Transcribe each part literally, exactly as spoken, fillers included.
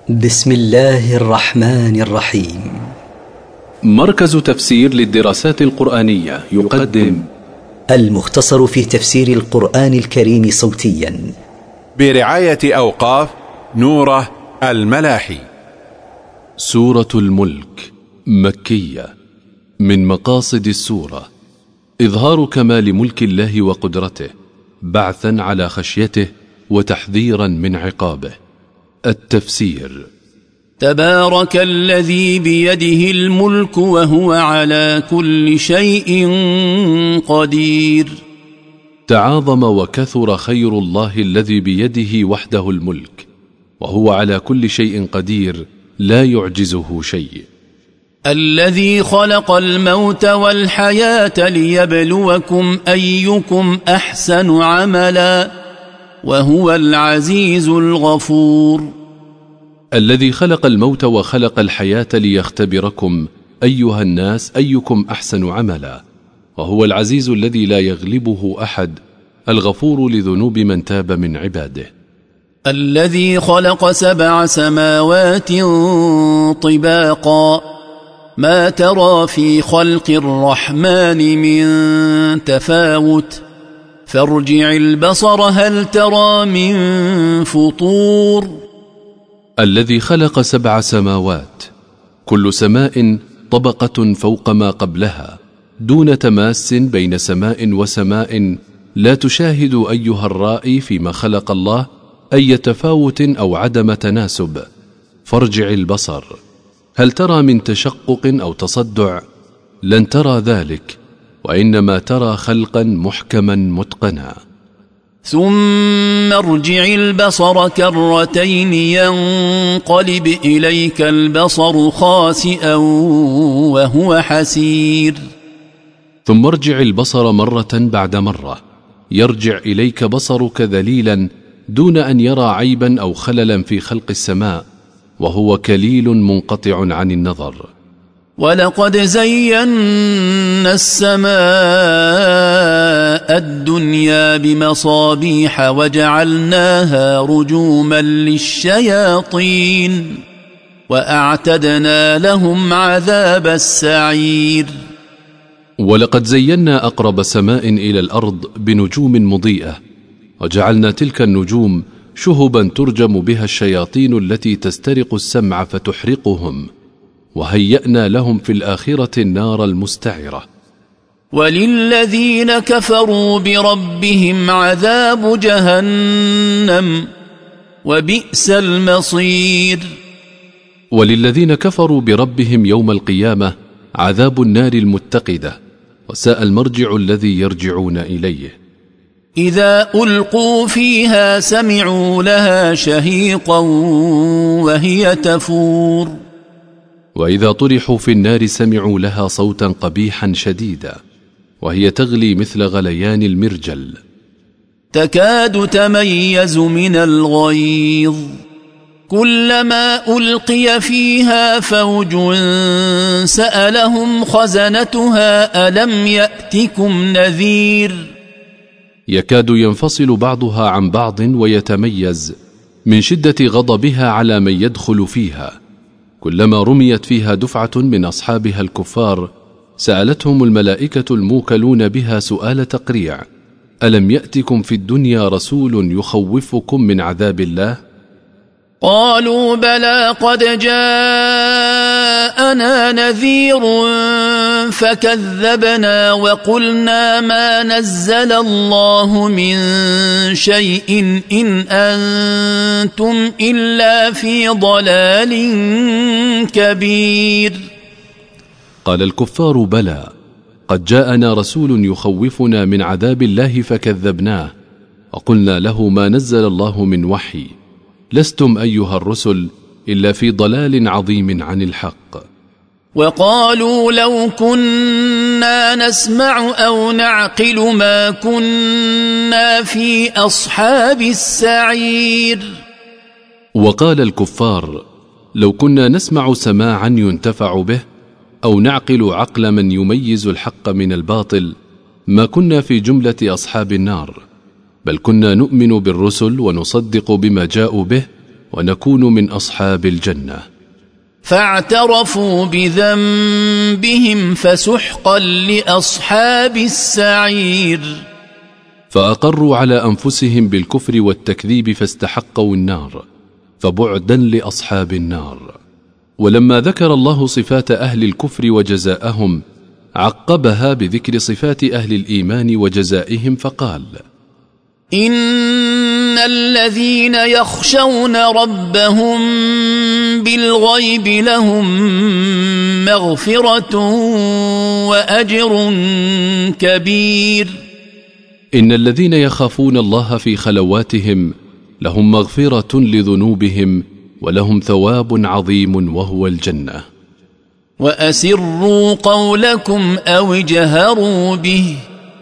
بسم الله الرحمن الرحيم. مركز تفسير للدراسات القرآنية يقدم المختصر في تفسير القرآن الكريم صوتيا برعاية أوقاف نوره الملاحي. سورة الملك مكية. من مقاصد السورة إظهار كمال ملك الله وقدرته، بعثا على خشيته وتحذيرا من عقابه. التفسير: تبارك الذي بيده الملك وهو على كل شيء قدير. تعاظم وكثر خير الله الذي بيده وحده الملك، وهو على كل شيء قدير، لا يعجزه شيء. الذي خلق الموت والحياة ليبلوكم أيكم أحسن عملا وهو العزيز الغفور. الذي خلق الموت وخلق الحياة ليختبركم أيها الناس أيكم أحسن عملا، وهو العزيز الذي لا يغلبه أحد، الغفور لذنوب من تاب من عباده. الذي خلق سبع سماوات طباقا ما ترى في خلق الرحمن من تفاوت فارجع البصر هل ترى من فطور. الذي خلق سبع سماوات، كل سماء طبقة فوق ما قبلها، دون تماس بين سماء وسماء، لا تشاهد أيها الرائي فيما خلق الله أي تفاوت أو عدم تناسب. فارجع البصر هل ترى من تشقق أو تصدع؟ لن ترى ذلك، وإنما ترى خلقا محكما متقنا. ثم ارجع البصر كرتين ينقلب إليك البصر خاسئا وهو حسير. ثم ارجع البصر مرة بعد مرة، يرجع إليك بصرك ذليلا دون أن يرى عيبا أو خللا في خلق السماء، وهو كليل منقطع عن النظر. ولقد زينا السماء الدنيا بمصابيح وجعلناها رجوما للشياطين وأعتدنا لهم عذاب السعير. ولقد زينا أقرب سماء إلى الأرض بنجوم مضيئة، وجعلنا تلك النجوم شهبا ترجم بها الشياطين التي تسترق السمع فتحرقهم، وهيأنا لهم في الآخرة النار المستعرة. وللذين كفروا بربهم عذاب جهنم وبئس المصير. وللذين كفروا بربهم يوم القيامة عذاب النار المتقدة، وساء المرجع الذي يرجعون إليه. إذا ألقوا فيها سمعوا لها شهيقا وهي تفور. وإذا طرحوا في النار سمعوا لها صوتا قبيحا شديدا، وهي تغلي مثل غليان المرجل. تكاد تميز من الغيظ كلما ألقي فيها فوج سألهم خزنتها ألم يأتكم نذير. يكاد ينفصل بعضها عن بعض ويتميز من شدة غضبها على من يدخل فيها. كلما رميت فيها دفعة من أصحابها الكفار سألتهم الملائكة الموكلون بها سؤال تقريع: ألم يأتكم في الدنيا رسول يخوفكم من عذاب الله؟ قالوا بلى قد جاءنا نذير فكذبنا وقلنا ما نزل الله من شيء إن أنتم إلا في ضلال كبير. قال الكفار بلى قد جاءنا رسول يخوفنا من عذاب الله فكذبناه، وقلنا له ما نزل الله من وحي، لستم أيها الرسل إلا في ضلال عظيم عن الحق. وقالوا لو كنا نسمع أو نعقل ما كنا في أصحاب السعير. وقال الكفار لو كنا نسمع سماعا ينتفع به أو نعقل عقل من يميز الحق من الباطل ما كنا في جملة أصحاب النار، بل كنا نؤمن بالرسل ونصدق بما جاءوا به ونكون من أصحاب الجنة. فاعترفوا بذنبهم فسحقا لأصحاب السعير. فأقروا على أنفسهم بالكفر والتكذيب فاستحقوا النار، فبعدا لأصحاب النار. ولما ذكر الله صفات أهل الكفر وجزاءهم عقبها بذكر صفات أهل الإيمان وجزائهم فقال: إن الذين يخشون ربهم بالغيب لهم مغفرة وأجر كبير. إن الذين يخافون الله في خلواتهم لهم مغفرة لذنوبهم ولهم ثواب عظيم وهو الجنة. وأسروا قولكم أو اجهروا به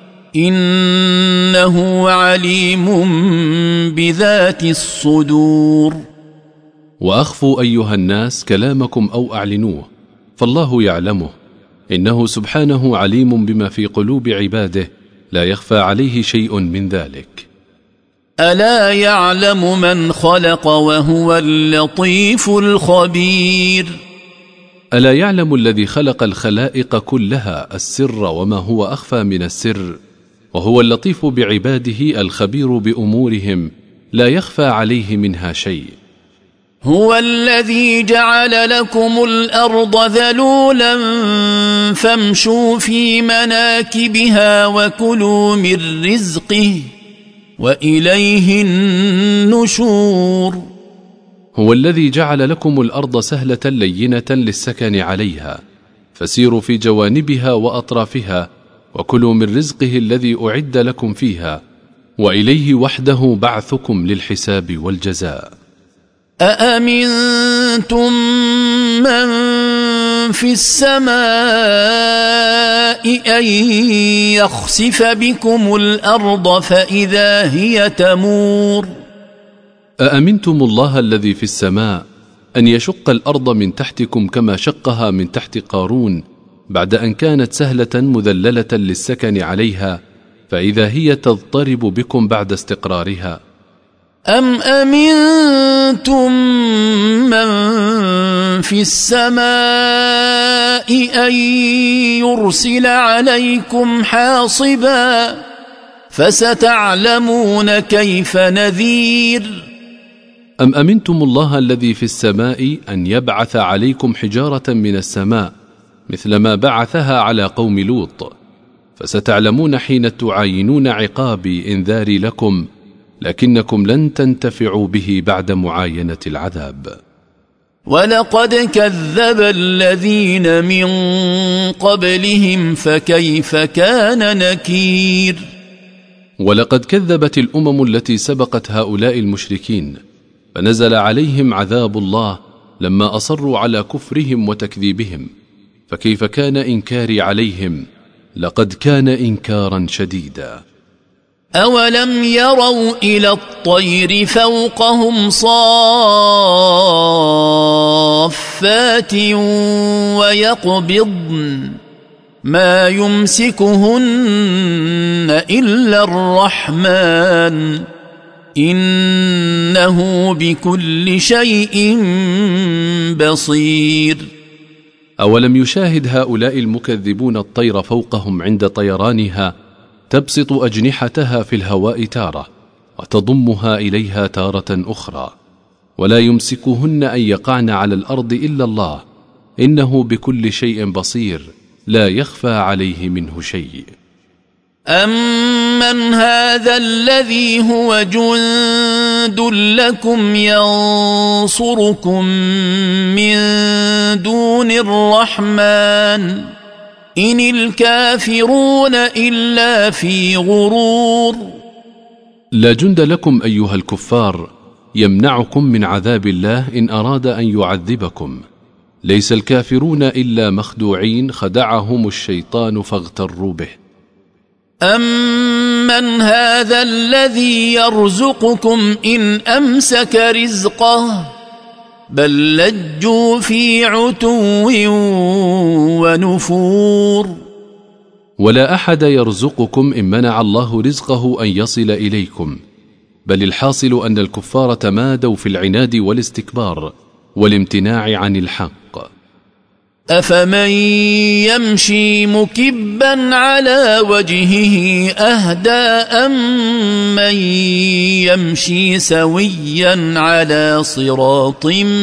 إنه عليم بذات الصدور. وأخفوا أيها الناس كلامكم أو أعلنوه فالله يعلمه، إنه سبحانه عليم بما في قلوب عباده لا يخفى عليه شيء من ذلك. ألا يعلم من خلق وهو اللطيف الخبير. ألا يعلم الذي خلق الخلائق كلها السر وما هو أخفى من السر، وهو اللطيف بعباده الخبير بأمورهم لا يخفى عليه منها شيء. هو الذي جعل لكم الأرض ذلولا فامشوا في مناكبها وكلوا من رزقه وإليه النشور. هو الذي جعل لكم الأرض سهلة لينة للسكن عليها، فسيروا في جوانبها وأطرافها وكلوا من رزقه الذي أعد لكم فيها، وإليه وحده بعثكم للحساب والجزاء. أأمنتم من في السماء أن يخسف بكم الأرض فإذا هي تمور. أأمنتم الله الذي في السماء أن يشق الأرض من تحتكم كما شقها من تحت قارون بعد أن كانت سهلة مذللة للسكن عليها، فإذا هي تضطرب بكم بعد استقرارها. أم أمنتم من في السماء أن يرسل عليكم حاصبا فستعلمون كيف نذير. أم أمنتم الله الذي في السماء أن يبعث عليكم حجارة من السماء مثل ما بعثها على قوم لوط، فستعلمون حين تعاينون عقابي إنذاري لكم، لكنكم لن تنتفعوا به بعد معاينة العذاب. ولقد كذب الذين من قبلهم فكيف كان نكير. ولقد كذبت الأمم التي سبقت هؤلاء المشركين، فنزل عليهم عذاب الله لما أصروا على كفرهم وتكذيبهم، فكيف كان إنكاري عليهم؟ لقد كان إنكارا شديدا. أولم يروا إلى الطير فوقهم صافات ويقبضن ما يمسكهن إلا الرحمن إنه بكل شيء بصير. أولم يشاهد هؤلاء المكذبون الطير فوقهم عند طيرانها تبسط أجنحتها في الهواء تارة وتضمها إليها تارة أخرى، ولا يمسكهن أن يقعن على الأرض إلا الله إنه بكل شيء بصير لا يخفى عليه منه شيء. أمن هذا الذي هو جند لكم ينصركم من دون الرحمن إن الكافرون إلا في غرور. لا جند لكم أيها الكفار يمنعكم من عذاب الله إن أراد أن يعذبكم، ليس الكافرون إلا مخدوعين خدعهم الشيطان فاغتروا به. أمن هذا الذي يرزقكم إن أمسك رزقه بل لجوا في عتو ونفور. ولا أحد يرزقكم إن منع الله رزقه أن يصل إليكم، بل الحاصل أن الكفار تمادوا في العناد والاستكبار والامتناع عن الحق. أفمن يمشي مكبا على وجهه أهدى أم من يمشي سويا على صراط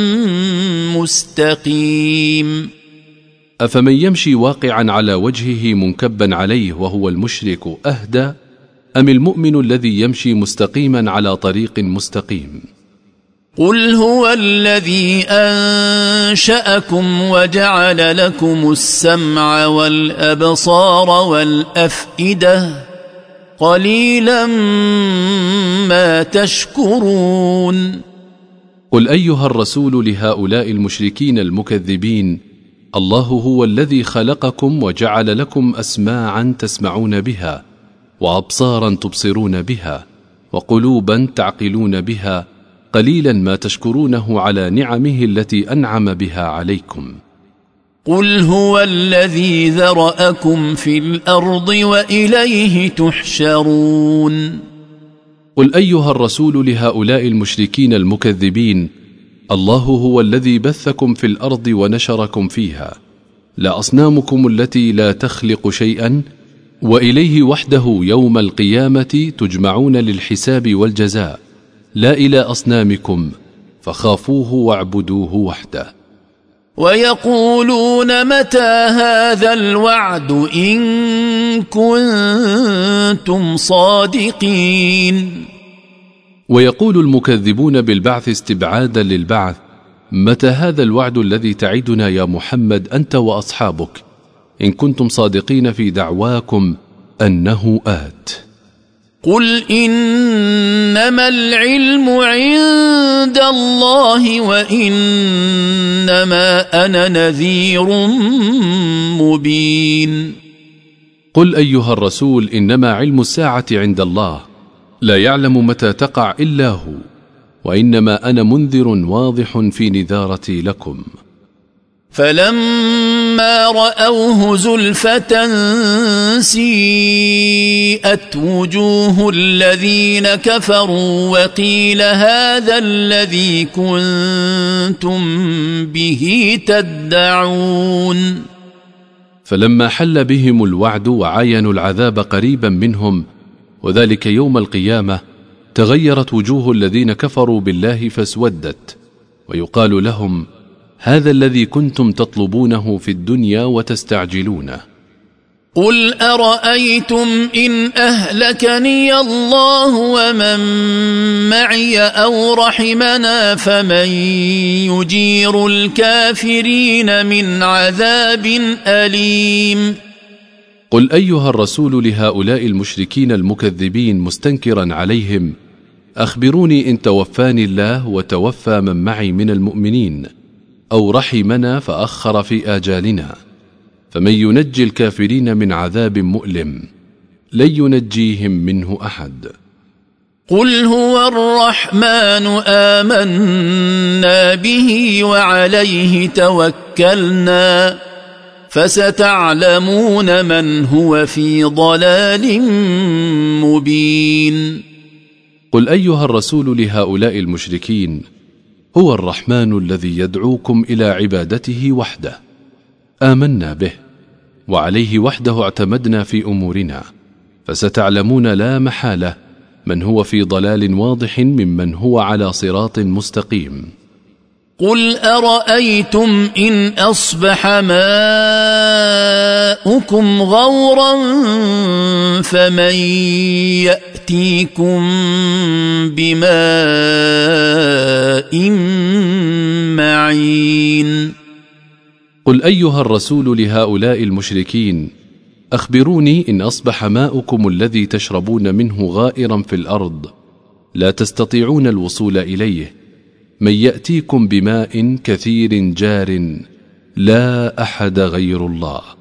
مستقيم. أفمن يمشي واقعا على وجهه منكبا عليه وهو المشرك أهدى أم المؤمن الذي يمشي مستقيما على طريق مستقيم؟ قل هو الذي أنشأكم وجعل لكم السمع والأبصار والأفئدة قليلا ما تشكرون. قل أيها الرسول لهؤلاء المشركين المكذبين: الله هو الذي خلقكم وجعل لكم أسماعا تسمعون بها وأبصارا تبصرون بها وقلوبا تعقلون بها قليلا ما تشكرونه على نعمه التي أنعم بها عليكم. قل هو الذي ذرأكم في الأرض وإليه تحشرون. قل أيها الرسول لهؤلاء المشركين المكذبين: الله هو الذي بثكم في الأرض ونشركم فيها، لا أصنامكم التي لا تخلق شيئا، وإليه وحده يوم القيامة تجمعون للحساب والجزاء، لا إلى أصنامكم، فخافوه واعبدوه وحده. ويقولون متى هذا الوعد إن كنتم صادقين. ويقول المكذبون بالبعث استبعادا للبعث: متى هذا الوعد الذي تعدنا يا محمد أنت وأصحابك إن كنتم صادقين في دعواكم أنه آت؟ قل إنما العلم عند الله وإنما أنا نذير مبين. قل أيها الرسول: إنما علم الساعة عند الله، لا يعلم متى تقع إلا هو، وإنما أنا منذر واضح في نذارتي لكم. فلما رأوه زلفة سيئت وجوه الذين كفروا وقيل هذا الذي كنتم به تدعون. فلما حل بهم الوعد وعاينوا العذاب قريبا منهم، وذلك يوم القيامة، تغيرت وجوه الذين كفروا بالله فاسودت، ويقال لهم: هذا الذي كنتم تطلبونه في الدنيا وتستعجلونه. قل أرأيتم إن أهلكني الله ومن معي أو رحمنا فمن يجير الكافرين من عذاب أليم. قل أيها الرسول لهؤلاء المشركين المكذبين مستنكرا عليهم: أخبروني إن توفاني الله وتوفى من معي من المؤمنين، أو رحمنا فأخر في آجالنا، فمن ينجي الكافرين من عذاب مؤلم؟ لن ينجيهم منه أحد. قل هو الرحمن آمنا به وعليه توكلنا فستعلمون من هو في ضلال مبين. قل أيها الرسول لهؤلاء المشركين: هو الرحمن الذي يدعوكم إلى عبادته وحده، آمنا به وعليه وحده اعتمدنا في أمورنا، فستعلمون لا محالة من هو في ضلال واضح ممن هو على صراط مستقيم. قل أرأيتم إن أصبح ماؤكم غورا فمن يأتيكم بماء معين. قل أيها الرسول لهؤلاء المشركين: أخبروني إن أصبح ماؤكم الذي تشربون منه غائرا في الأرض، لا تستطيعون الوصول إليه، من يأتيكم بماء كثير جار لا أحد غير الله.